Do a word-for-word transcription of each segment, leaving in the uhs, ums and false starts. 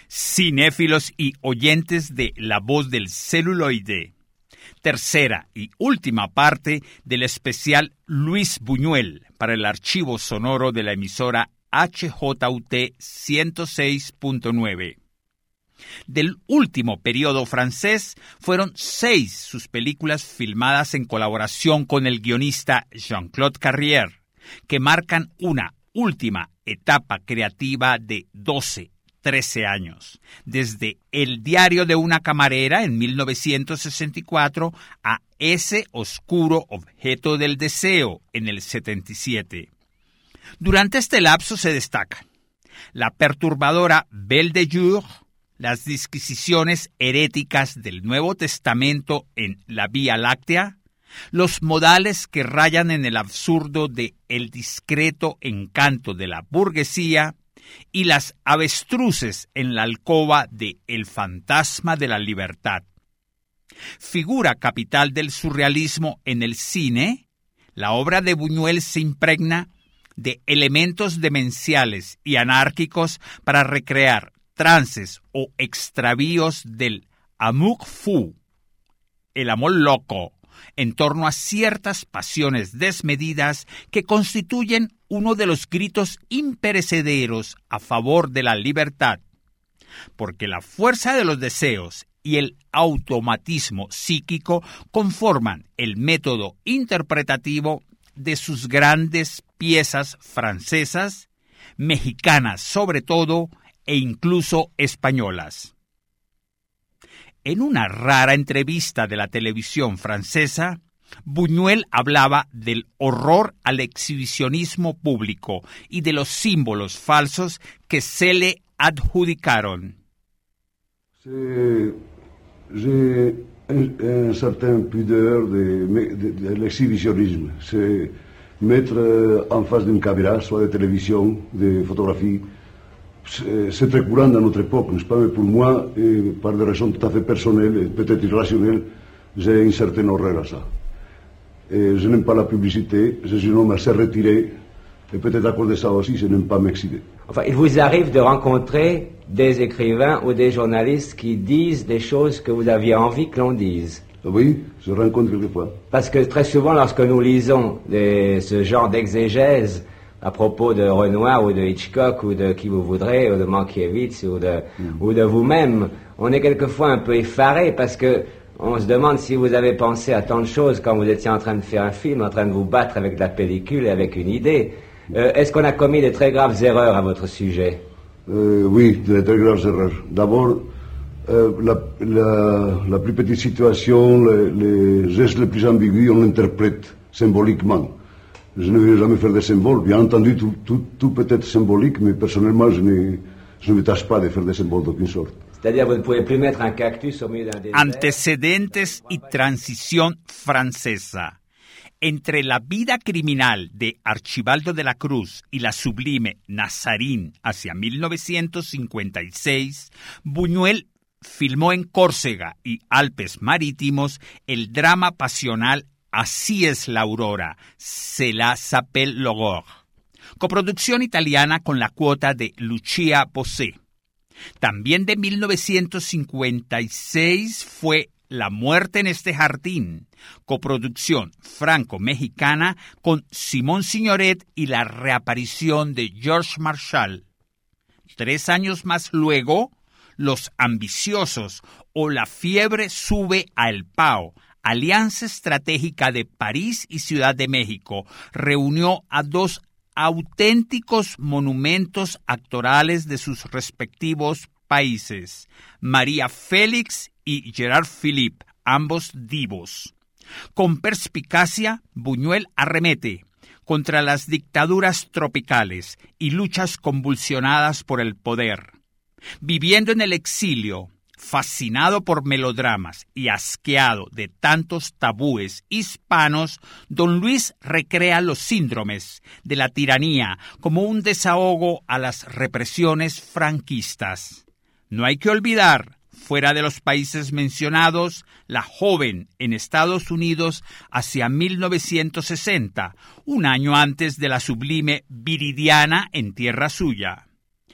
cinéfilos y oyentes de La Voz del Celuloide. Tercera y última parte del especial Luis Buñuel para el archivo sonoro de la emisora H J U T ciento seis punto nueve. Del último periodo francés fueron seis sus películas filmadas en colaboración con el guionista Jean-Claude Carrière, que marcan una última etapa creativa de doce, trece años, desde El diario de una camarera en mil novecientos sesenta y cuatro a Ese oscuro objeto del deseo en el setenta y siete. Durante este lapso se destacan la perturbadora Belle de Jour, las disquisiciones heréticas del Nuevo Testamento en La Vía Láctea, los modales que rayan en el absurdo de El discreto encanto de la burguesía y las avestruces en la alcoba de El fantasma de la libertad. Figura capital del surrealismo en el cine, la obra de Buñuel se impregna de elementos demenciales y anárquicos para recrear trances o extravíos del amour fou, el amor loco, en torno a ciertas pasiones desmedidas que constituyen uno de los gritos imperecederos a favor de la libertad, porque la fuerza de los deseos y el automatismo psíquico conforman el método interpretativo de sus grandes piezas francesas, mexicanas sobre todo, e incluso españolas. En una rara entrevista de la televisión francesa, Buñuel hablaba del horror al exhibicionismo público y de los símbolos falsos que se le adjudicaron. C'est, j'ai un, un certain pudeur de, de, de l'exhibitionnisme. C'est mettre en face d'une caméra, soit de télévision, de photographie. C'est très courant dans notre époque, n'est-ce pas? Mais pour moi, et par des raisons tout à fait personnelles et peut-être irrationnelles, j'ai une certaine horreur à ça. Et je n'aime pas la publicité, je suis un homme assez retiré, et peut-être à cause de ça aussi, je n'aime pas m'exciter. Enfin, il vous arrive de rencontrer des écrivains ou des journalistes qui disent des choses que vous aviez envie que l'on dise? Oui, je rencontre quelquefois. Parce que très souvent, lorsque nous lisons des, ce genre d'exégèse, à propos de Renoir ou de Hitchcock ou de qui vous voudrez, ou de Mankiewicz ou de, mm. ou de vous-même, on est quelquefois un peu effaré parce que on se demande si vous avez pensé à tant de choses quand vous étiez en train de faire un film, en train de vous battre avec de la pellicule et avec une idée. Euh, est-ce qu'on a commis de très graves erreurs à votre sujet? euh, Oui, de très graves erreurs. D'abord, euh, la, la, la plus petite situation, les, les gestes les plus ambigus, on l'interprète symboliquement. Je ne vais jamais faire des symboles. Bien entendu, tout, tout, tout peut être symbolique, mais personnellement, je ne, je ne me tâche pas de faire des symboles d'aucune sorte. C'est-à-dire, vous ne pouvez plus mettre un cactus au milieu d'un désert. Antecedentes y transición francesa. Entre la vida criminal de Archibaldo de la Cruz y la sublime Nazarín hacia mil novecientos cincuenta y seis, Buñuel filmó en Córcega y Alpes Marítimos el drama pasional Así es la aurora, Cela s'appelle l'aurore, coproducción italiana con la cuota de Lucia Bosé. También de mil novecientos cincuenta y seis fue La muerte en este jardín, coproducción franco-mexicana con Simón Signoret y la reaparición de George Marshall. Tres años más luego, Los ambiciosos o La fiebre sube a El Pao, Alianza Estratégica de París y Ciudad de México, reunió a dos auténticos monumentos actorales de sus respectivos países, María Félix y Gerard Philippe, ambos divos. Con perspicacia, Buñuel arremete contra las dictaduras tropicales y luchas convulsionadas por el poder. Viviendo en el exilio, fascinado por melodramas y asqueado de tantos tabúes hispanos, don Luis recrea los síndromes de la tiranía como un desahogo a las represiones franquistas. No hay que olvidar, fuera de los países mencionados, La joven en Estados Unidos hacia mil novecientos sesenta, un año antes de la sublime Viridiana en tierra suya.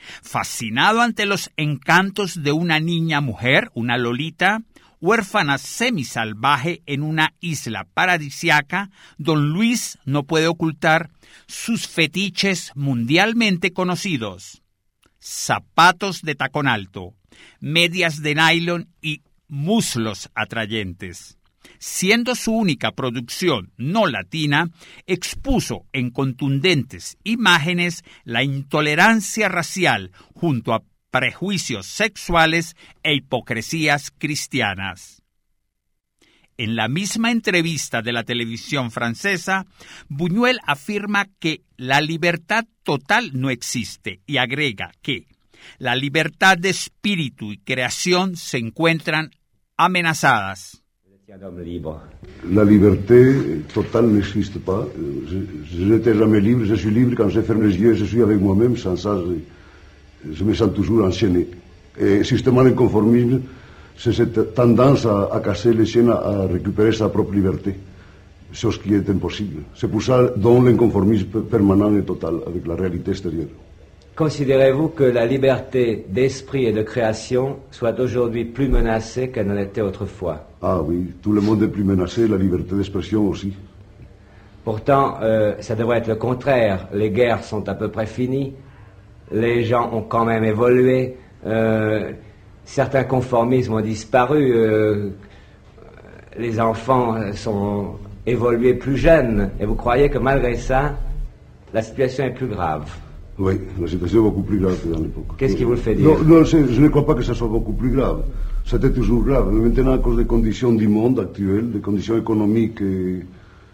Fascinado ante los encantos de una niña mujer, una Lolita, huérfana semisalvaje en una isla paradisiaca, don Luis no puede ocultar sus fetiches mundialmente conocidos: zapatos de tacón alto, medias de nylon y muslos atrayentes. Siendo su única producción no latina, expuso en contundentes imágenes la intolerancia racial junto a prejuicios sexuales e hipocresías cristianas. En la misma entrevista de la televisión francesa, Buñuel afirma que la libertad total no existe y agrega que la libertad de espíritu y creación se encuentran amenazadas. La liberté totale n'existe pas. Je, je n'étais jamais libre. Je suis libre quand je ferme les yeux, je suis avec moi-même. Sans ça, je, je me sens toujours enchaîné. Et justement, l'inconformisme, c'est cette tendance à, à casser les chaînes, à récupérer sa propre liberté, chose qui est impossible. C'est pour ça dont l'inconformisme permanent et total avec la réalité extérieure. Considérez-vous que la liberté d'esprit et de création soit aujourd'hui plus menacée qu'elle ne l'était autrefois? Ah oui, tout le monde est plus menacé, la liberté d'expression aussi. Pourtant, euh, ça devrait être le contraire. Les guerres sont à peu près finies, les gens ont quand même évolué, euh, certains conformismes ont disparu, euh, les enfants sont évolués plus jeunes, et vous croyez que malgré ça, la situation est plus grave? Oui, la situation est beaucoup plus grave que dans l'époque. Qu'est-ce qui vous le fait dire? Non, non je, je ne crois pas que ça soit beaucoup plus grave. C'était toujours grave. Mais maintenant, à cause des conditions du monde actuel, des conditions économiques et,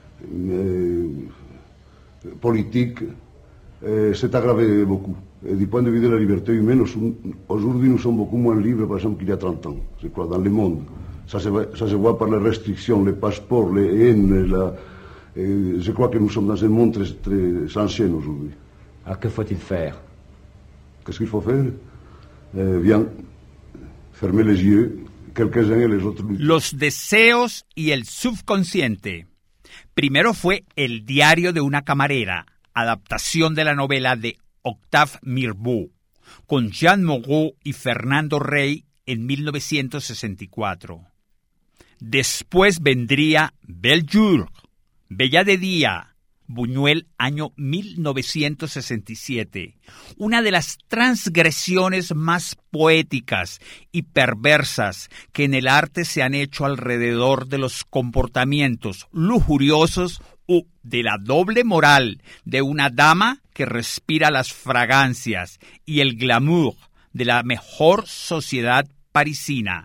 et politiques, et c'est aggravé beaucoup. Et du point de vue de la liberté humaine, aujourd'hui, nous sommes beaucoup moins libres, par exemple, qu'il y a trente ans, je crois, dans le monde. Ça se, ça se voit par les restrictions, les passeports, les haines. La, et je crois que nous sommes dans un monde très, très ancien aujourd'hui. Alors que faut-il faire? Qu'est-ce qu'il faut faire? Eh, bien, fermer les yeux, quelques-uns y los otros. Los deseos y el subconsciente. Primero fue El diario de una camarera, adaptación de la novela de Octave Mirbeau, con Jean Moreau y Fernando Rey en mil novecientos sesenta y cuatro. Después vendría Belle Jour, Bella de Día, Buñuel, año mil novecientos sesenta y siete, una de las transgresiones más poéticas y perversas que en el arte se han hecho alrededor de los comportamientos lujuriosos o de la doble moral de una dama que respira las fragancias y el glamour de la mejor sociedad parisina.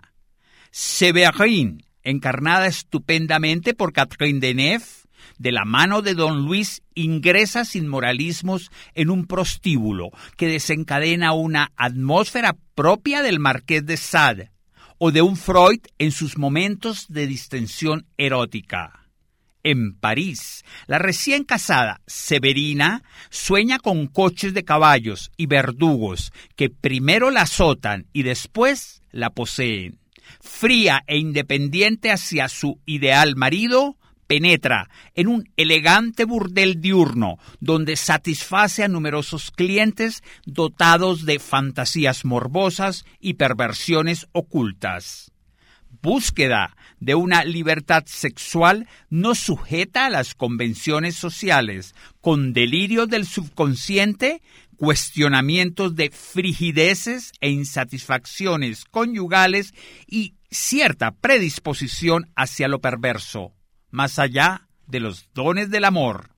Séverine, encarnada estupendamente por Catherine Deneuve, de la mano de don Luis, ingresa sin moralismos en un prostíbulo que desencadena una atmósfera propia del Marqués de Sade o de un Freud en sus momentos de distensión erótica. En París, la recién casada Severina sueña con coches de caballos y verdugos que primero la azotan y después la poseen. Fría e independiente hacia su ideal marido, penetra en un elegante burdel diurno donde satisface a numerosos clientes dotados de fantasías morbosas y perversiones ocultas. Búsqueda de una libertad sexual no sujeta a las convenciones sociales, con delirio del subconsciente, cuestionamientos de frigideces e insatisfacciones conyugales y cierta predisposición hacia lo perverso, más allá de los dones del amor.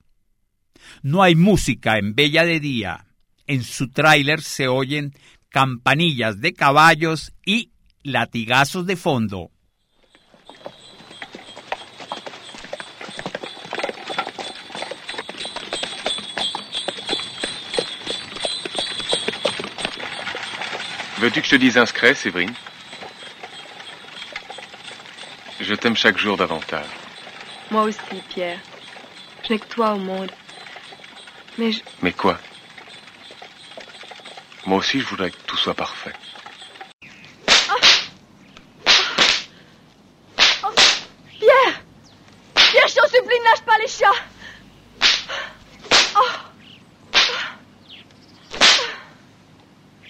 No hay música en Bella de Día. En su tráiler se oyen campanillas de caballos y latigazos de fondo. Veux-tu que je te dise un secret, Séverine? Je t'aime chaque jour davantage. Moi aussi, Pierre. Je n'ai que toi au monde. Mais je... Mais quoi? Moi aussi, je voudrais que tout soit parfait. Oh, oh. Pierre! Pierre, je t'en supplie, ne lâche pas les chats! Oh.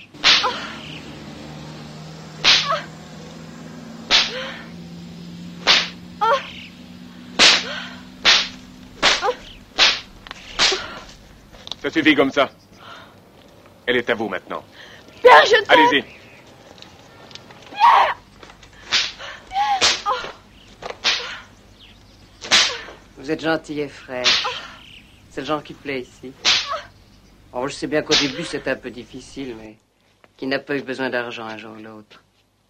Ça suffit comme ça. Elle est à vous maintenant. Pierre, je t'aime. Allez-y. Pierre! Vous êtes gentil et frère. C'est le genre qui plaît ici. Oh, je sais bien qu'au début c'était un peu difficile, mais qui n'a pas eu besoin d'argent un jour ou l'autre.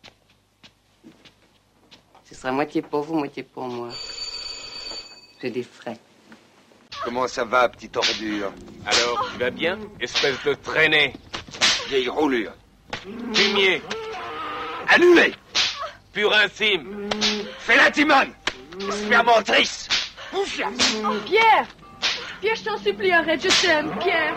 Ce sera moitié pour vous, moitié pour moi. C'est des frais. Comment ça va, petite ordure? Alors, tu vas bien, espèce de traînée? Vieille roulure. Fumier. Annulé. Purin-cime. Fais la timone. Spermentrice. Pierre! Pierre, je t'en supplie, arrête, je t'aime, Pierre!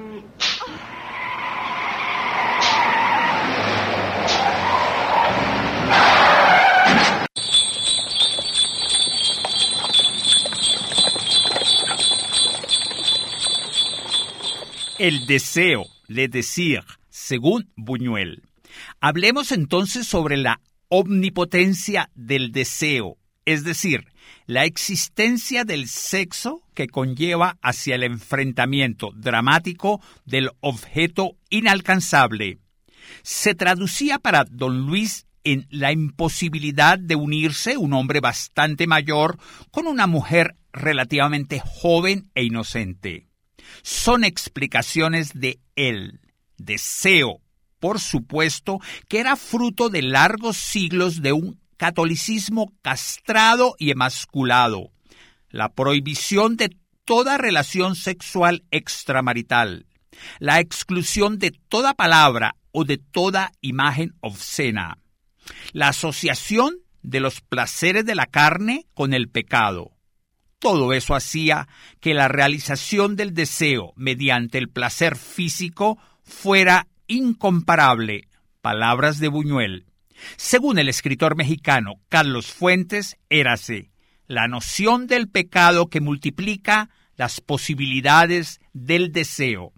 El deseo, le decir, según Buñuel. Hablemos entonces sobre la omnipotencia del deseo, es decir, la existencia del sexo que conlleva hacia el enfrentamiento dramático del objeto inalcanzable. Se traducía para don Luis en la imposibilidad de unirse un hombre bastante mayor con una mujer relativamente joven e inocente. Son explicaciones de él, deseo, por supuesto, que era fruto de largos siglos de un catolicismo castrado y emasculado, la prohibición de toda relación sexual extramarital, la exclusión de toda palabra o de toda imagen obscena, la asociación de los placeres de la carne con el pecado. Todo eso hacía que la realización del deseo mediante el placer físico fuera incomparable. Palabras de Buñuel. Según el escritor mexicano Carlos Fuentes, érase la noción del pecado que multiplica las posibilidades del deseo.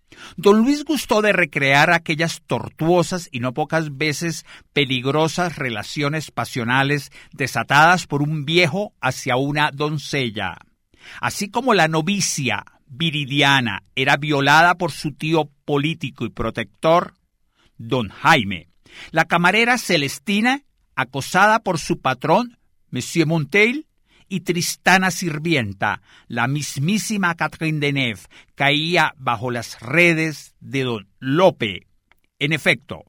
Don Luis gustó de recrear aquellas tortuosas y no pocas veces peligrosas relaciones pasionales desatadas por un viejo hacia una doncella. Así como la novicia Viridiana era violada por su tío político y protector, don Jaime, la camarera Celestina, acosada por su patrón, Monsieur Monteil, y Tristana Sirvienta, la mismísima Catherine Deneuve, caía bajo las redes de don Lope. En efecto,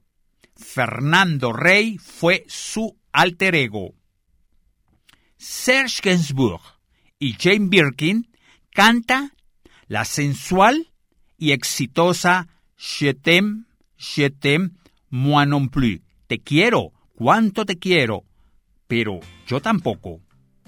Fernando Rey fue su alter ego. Serge Gainsbourg y Jane Birkin canta la sensual y exitosa Je t'aime, je t'aime, moi non plus. Te quiero, cuánto te quiero, pero yo tampoco.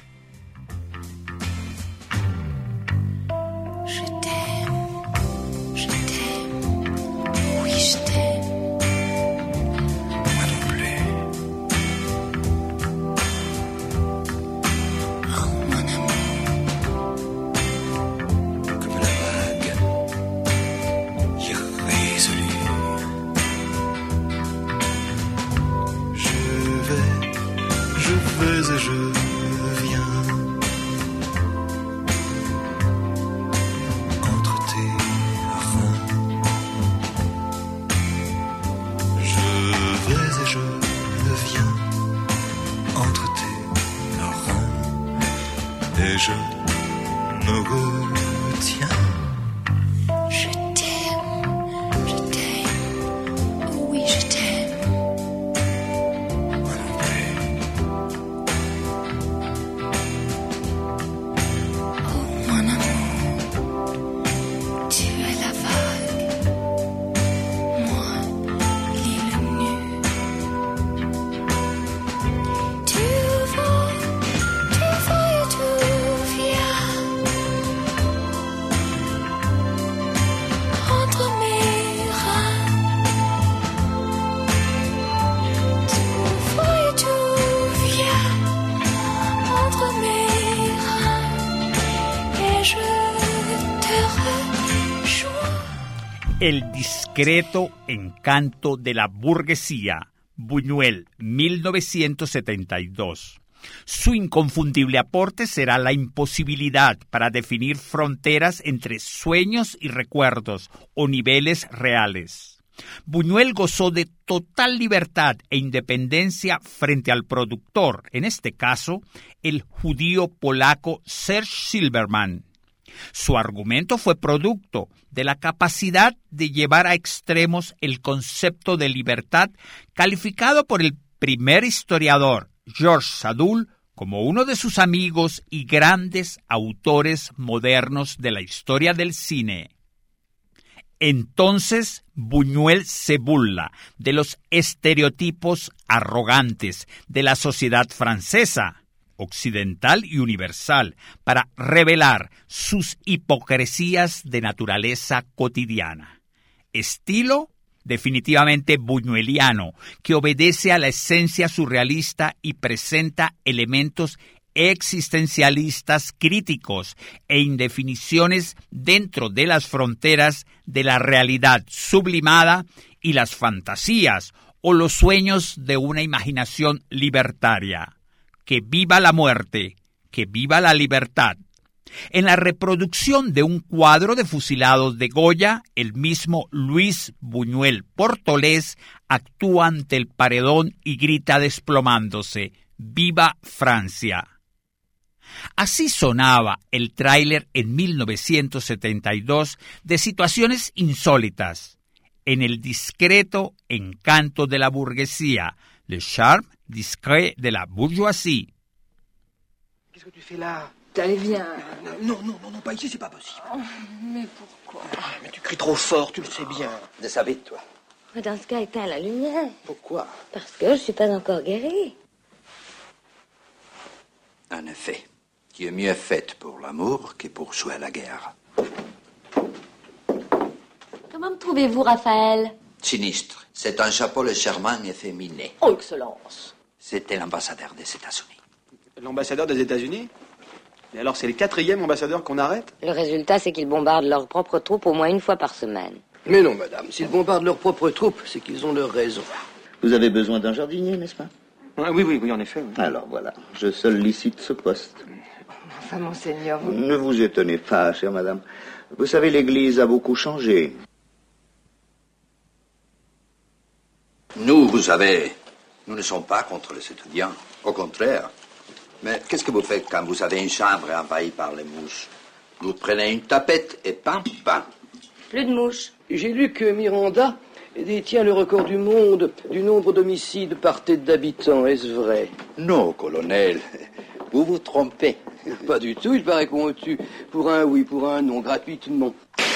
El discreto encanto de la burguesía, Buñuel, mil novecientos setenta y dos. Su inconfundible aporte será la imposibilidad para definir fronteras entre sueños y recuerdos o niveles reales. Buñuel gozó de total libertad e independencia frente al productor, en este caso, el judío polaco Serge Silberman. Su argumento fue producto de la capacidad de llevar a extremos el concepto de libertad, calificado por el primer historiador, Georges Sadoul, como uno de sus amigos y grandes autores modernos de la historia del cine. Entonces, Buñuel se burla de los estereotipos arrogantes de la sociedad francesa, occidental y universal, para revelar sus hipocresías de naturaleza cotidiana. Estilo definitivamente buñueliano, que obedece a la esencia surrealista y presenta elementos existencialistas críticos e indefiniciones dentro de las fronteras de la realidad sublimada y las fantasías o los sueños de una imaginación libertaria. Que viva la muerte, que viva la libertad. En la reproducción de un cuadro de fusilados de Goya, el mismo Luis Buñuel Portolés actúa ante el paredón y grita desplomándose: ¡Viva Francia! Así sonaba el tráiler en mil novecientos setenta y dos de Situaciones insólitas, en el discreto encanto de la burguesía, le charme discret de la bourgeoisie. Qu'est-ce que tu fais là? Allez, viens. Non, non, non, non, pas ici, c'est pas possible. Oh, mais pourquoi? Ah, mais tu cries trop fort, tu le sais bien. De sa vie, toi. Dans ce cas, éteins la lumière. Pourquoi? Parce que je suis pas encore guérie. En effet, tu es mieux faite pour l'amour que pour jouer à la guerre. Comment me trouvez-vous, Raphaël? Sinistre. C'est un chapeau légèrement efféminé. Oh, Excellence. C'était l'ambassadeur des États-Unis. L'ambassadeur des États-Unis? Et alors, c'est le quatrième ambassadeur qu'on arrête? Le résultat, c'est qu'ils bombardent leurs propres troupes au moins une fois par semaine. Mais non, madame. S'ils bombardent leurs propres troupes, c'est qu'ils ont leur raison. Vous avez besoin d'un jardinier, n'est-ce pas? Oui, oui, oui, en effet. Oui. Alors voilà, je sollicite ce poste. Enfin, monseigneur, vous... Ne vous étonnez pas, chère madame. Vous savez, l'Église a beaucoup changé. Nous, vous savez, nous ne sommes pas contre les étudiants. Au contraire. Mais qu'est-ce que vous faites quand vous avez une chambre envahie par les mouches? Vous prenez une tapette et pam, pam. Plus de mouches. J'ai lu que Miranda détient le record du monde du nombre d'homicides par tête d'habitants. Est-ce vrai? Non, colonel. Vous vous trompez. Pas du tout. Il paraît qu'on tue pour un oui, pour un non, gratuitement.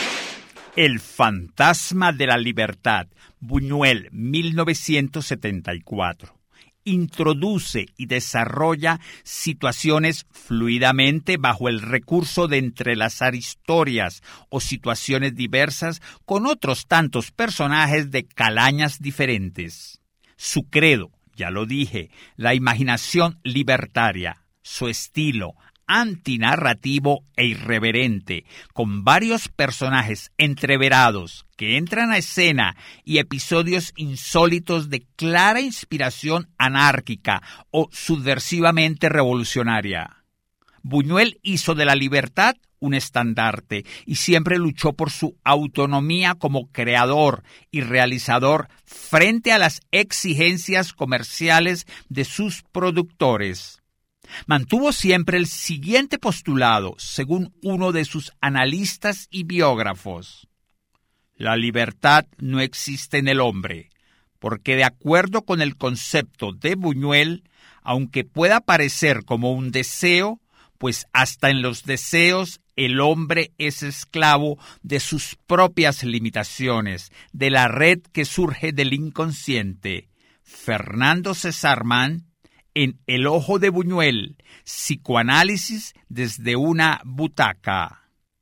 El fantasma de la libertad, Buñuel, mil novecientos setenta y cuatro. Introduce y desarrolla situaciones fluidamente bajo el recurso de entrelazar historias o situaciones diversas con otros tantos personajes de calañas diferentes. Su credo, ya lo dije, la imaginación libertaria, su estilo antinarrativo e irreverente, con varios personajes entreverados que entran a escena y episodios insólitos de clara inspiración anárquica o subversivamente revolucionaria. Buñuel hizo de la libertad un estandarte y siempre luchó por su autonomía como creador y realizador frente a las exigencias comerciales de sus productores. Mantuvo siempre el siguiente postulado, según uno de sus analistas y biógrafos: la libertad no existe en el hombre, porque de acuerdo con el concepto de Buñuel, aunque pueda parecer como un deseo, pues hasta en los deseos el hombre es esclavo de sus propias limitaciones, de la red que surge del inconsciente. Fernando Cesarman, en El ojo de Buñuel, psicoanálisis desde una butaca.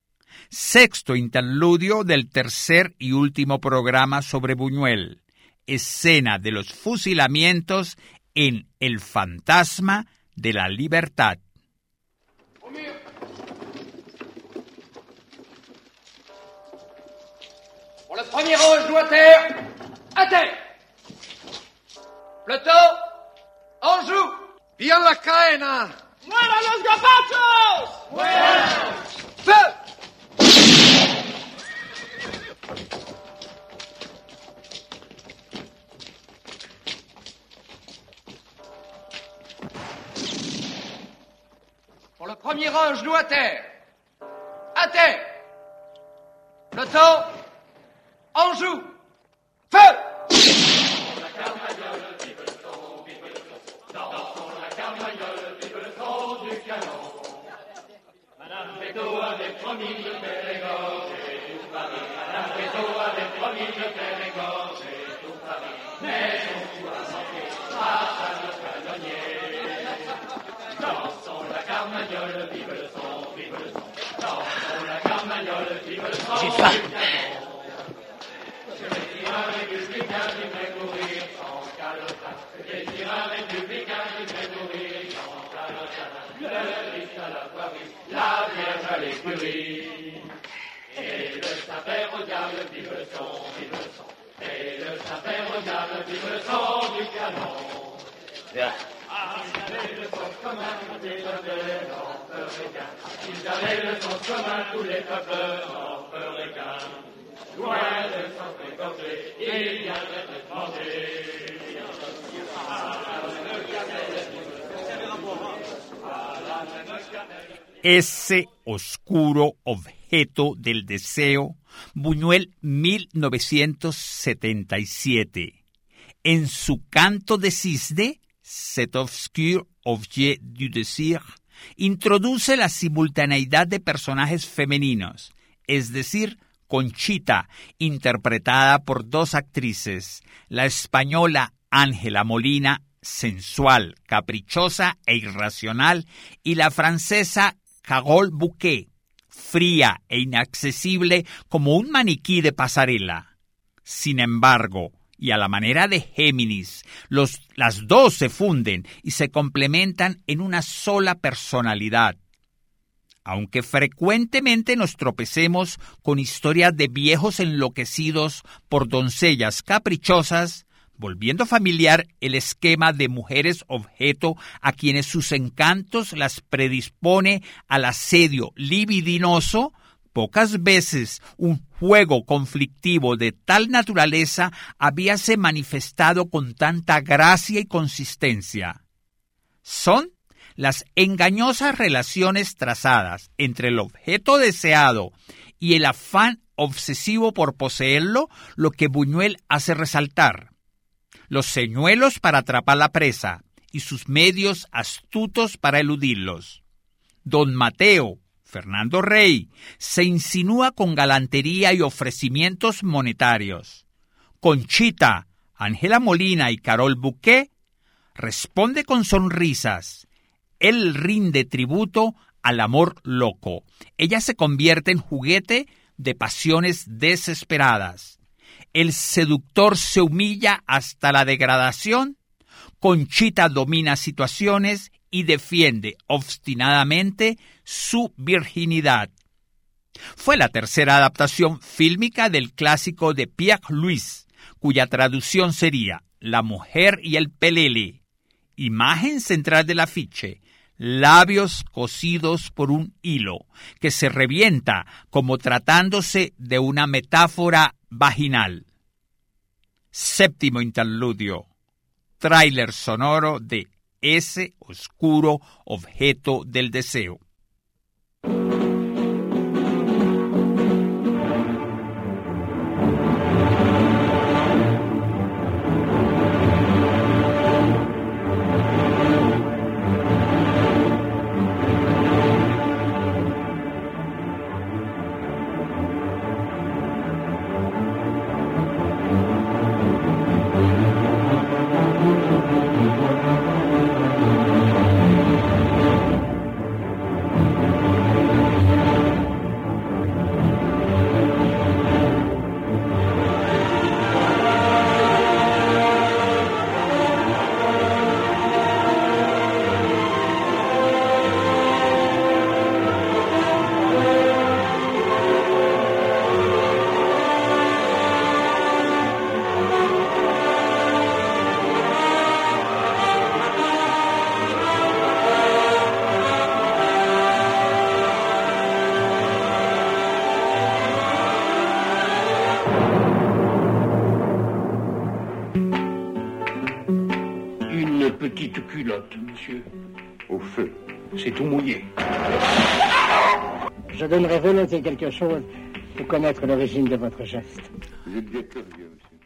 Sexto interludio del tercer y último programa sobre Buñuel. Escena de los fusilamientos en El fantasma de la libertad. Pour le premier rang, genou à terre. À terre. Plateau. En joue. ¡Pillan las cadenas! ¡Mueran los gabachos! ¡Mueran! ¡Feu! Pour le premier rang, genou à terre. À terre. Peloton. En joue. Feu! Madame Béto avait promis de faire égorger tout Paris. Madame Béto avait promis de faire égorger tout Paris. Mais son coup a manqué grâce à notre canonnier. Dansons la carmagnole, vive le son, vive le son. Dansons la carmagnole, vive le son. J'ai faim. Je vais dire un républicain qui fait courir sans calotin. Je vais dire un républicain qui fait courir sans calotin. Le Christ à la voirie, la Vierge à l'écurie. Et le Saint-Père au diable, vive le son, vive le son. Et le Saint-Père au diable, vive le son du canon. Bien. Ah, ils avaient le sens commun, tous les peuples en feuraient qu'un. Ils avaient le sens commun, tous les peuples en feuraient qu'un. Loin de s'en fréquenter, il viendrait de manger. Ese oscuro objeto del deseo, Buñuel mil novecientos setenta y siete. En su canto de cisne, Cet obscur objet du désir, introduce la simultaneidad de personajes femeninos, es decir, Conchita, interpretada por dos actrices, la española Ángela Molina, sensual, caprichosa e irracional, y la francesa Carole Bouquet, fría e inaccesible como un maniquí de pasarela. Sin embargo, y a la manera de Géminis, los, las dos se funden y se complementan en una sola personalidad. Aunque frecuentemente nos tropecemos con historias de viejos enloquecidos por doncellas caprichosas, volviendo familiar el esquema de mujeres objeto a quienes sus encantos las predispone al asedio libidinoso, pocas veces un juego conflictivo de tal naturaleza habíase manifestado con tanta gracia y consistencia. Son las engañosas relaciones trazadas entre el objeto deseado y el afán obsesivo por poseerlo lo que Buñuel hace resaltar. Los señuelos para atrapar la presa y sus medios astutos para eludirlos. Don Mateo, Fernando Rey, se insinúa con galantería y ofrecimientos monetarios. Conchita, Ángela Molina y Carole Bouquet responde con sonrisas. Él rinde tributo al amor loco. Ella se convierte en juguete de pasiones desesperadas. El seductor se humilla hasta la degradación. Conchita domina situaciones y defiende obstinadamente su virginidad. Fue la tercera adaptación fílmica del clásico de Pierre Louis, cuya traducción sería La mujer y el pelele. Imagen central del afiche, labios cosidos por un hilo, que se revienta como tratándose de una metáfora vaginal. Séptimo interludio, tráiler sonoro de Ese oscuro objeto del deseo. une petite culotte, monsieur. Au feu. C'est tout mouillé. Je donnerais volontiers quelque chose pour connaître l'origine de votre geste. Vous êtes bien curieux, monsieur.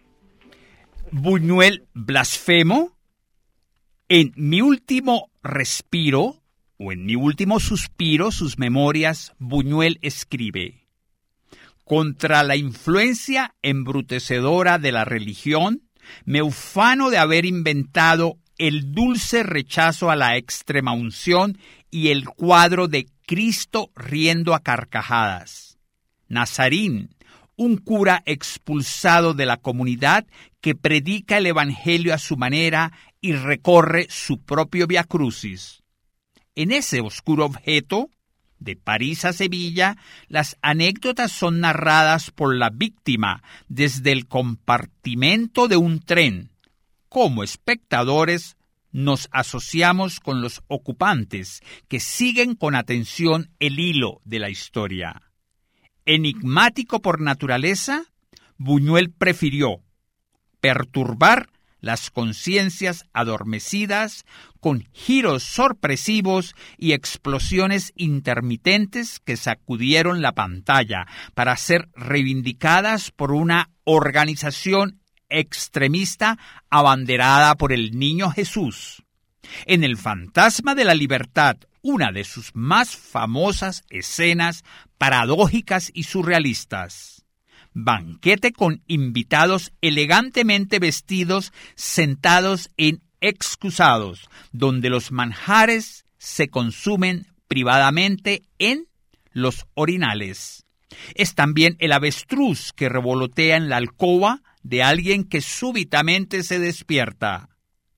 Buñuel blasfemo. En mi último respiro, o en mi último suspiro, sus memorias, Buñuel escribe: contra la influencia embrutecedora de la religión, me ufano de haber inventado el dulce rechazo a la extremaunción y el cuadro de Cristo riendo a carcajadas. Nazarín, un cura expulsado de la comunidad que predica el evangelio a su manera y recorre su propio Via Crucis. En ese oscuro objeto, de París a Sevilla, las anécdotas son narradas por la víctima desde el compartimento de un tren. Como espectadores, nos asociamos con los ocupantes que siguen con atención el hilo de la historia. Enigmático por naturaleza, Buñuel prefirió perturbar las conciencias adormecidas con giros sorpresivos y explosiones intermitentes que sacudieron la pantalla para ser reivindicadas por una organización extremista abanderada por el Niño Jesús. En El Fantasma de la Libertad, una de sus más famosas escenas paradójicas y surrealistas. Banquete con invitados elegantemente vestidos sentados en excusados, donde los manjares se consumen privadamente en los orinales. Es también el avestruz que revolotea en la alcoba de alguien que súbitamente se despierta.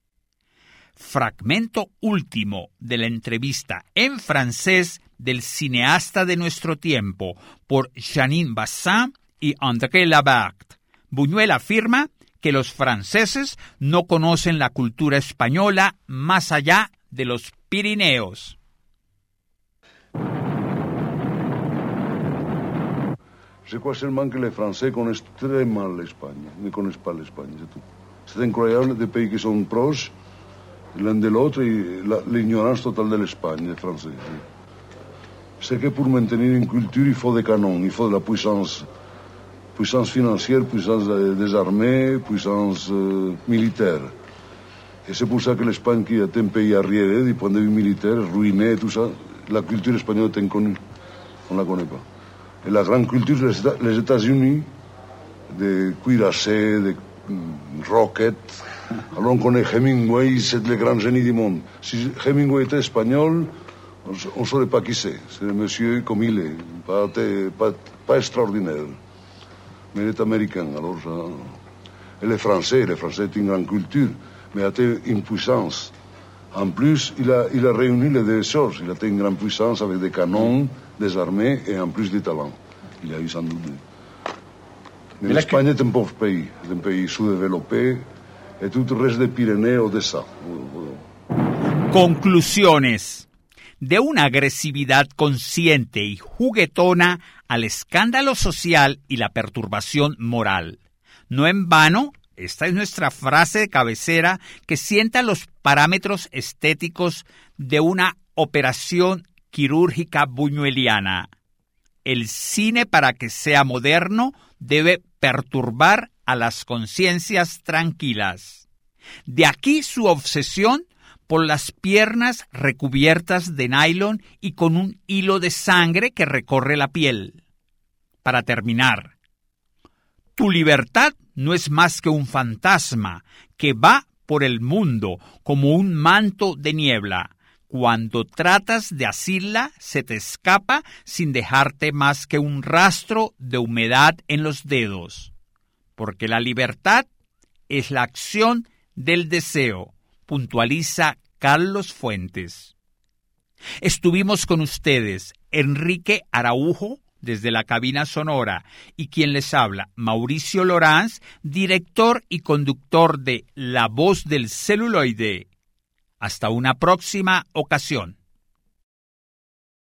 Fragmento último de la entrevista en francés del cineasta de nuestro tiempo por Jeanine Bassin y André Labarthe. Buñuel afirma que los franceses no conocen la cultura española más allá de los Pirineos. Je crois seulement que les Français connaissent très mal l'Espagne, ne connaissent pas l'Espagne, c'est tout. C'est incroyable, des pays qui sont proches l'un de l'autre et la, l'ignorance totale de l'Espagne, des Français. C'est que pour maintenir une culture, il faut des canons, il faut de la puissance, puissance financière, puissance des armées, puissance euh, militaire. Et c'est pour ça que l'Espagne, qui est un pays arriéré du point de vue militaire, ruiné, tout ça, la culture espagnole est inconnue. On ne la connaît pas. Et la grande culture, les États-Unis, de cuirassés, de roquettes. Alors on connaît Hemingway, c'est le grand génie du monde. Si Hemingway était espagnol, on ne saurait pas qui c'est. C'est un monsieur comme il est, pas, pas, pas extraordinaire. Mais il est américain, alors ça... Et les Français, les Français ont une grande culture, mais il a une puissance. En plus, il a, il a réuni les deux choses. Il a une grande puissance avec des canons, des armées et en plus des talents. Il a eu sans doute. Mais l'Espagne est un pauvre pays, es un pays sous-développé et tout le reste des Pyrénées au-dessous. Conclusiones. De una agresividad consciente y juguetona al escándalo social y la perturbación moral. No en vano, esta es nuestra frase de cabecera que sienta los parámetros estéticos de una operación quirúrgica buñueliana. El cine, para que sea moderno, debe perturbar a las conciencias tranquilas. De aquí su obsesión por las piernas recubiertas de nylon y con un hilo de sangre que recorre la piel. Para terminar, tu libertad no es más que un fantasma que va por el mundo como un manto de niebla. Cuando tratas de asirla, se te escapa sin dejarte más que un rastro de humedad en los dedos. Porque la libertad es la acción del deseo, puntualiza Carlos Fuentes. Estuvimos con ustedes, Enrique Araujo, desde la cabina sonora, y quien les habla, Mauricio Loranz, director y conductor de La Voz del Celuloide. Hasta una próxima ocasión.